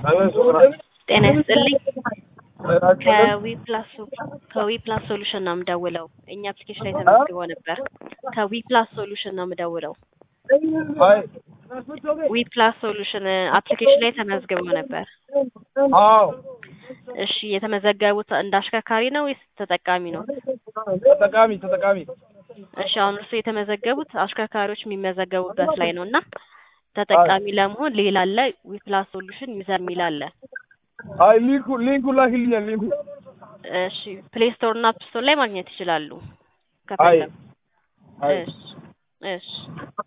ጤና ይስጥልኝ ከዊፕላስ ሶሉሽን ነው የምደውለው። እኛ አፕሊኬሽን ላይ ተመዝግቦ ነበር። ከዊፕላስ ሶሉሽን ነው የምደውለው። ዊፕላስ ሶሉሽን አፕሊኬሽን ላይ ተመዝግቦ ነበር። አዎ እሺ የተመዘገቡት እንደ አሽከርካሪ ነው ወይስ ተጠቃሚ ነው? ተጠቃሚ እሺ አሁን እርሱ የተመዘገቡት አሽከርካሪዎች የሚመዘገቡበት ላይ ነውና ተጠቃሚ ለመሆን ሌላ አለ ዊፕላስ ሶሉሽን ዩዘር የሚል አለ። አይ ሊንኩ ላኪልኛል ሊንኩ። እሺ ፕሌይ ስቶር እና አፕ ስቶር ላይ ማግኘት ይችላሉ ከፈለጉ። እሺ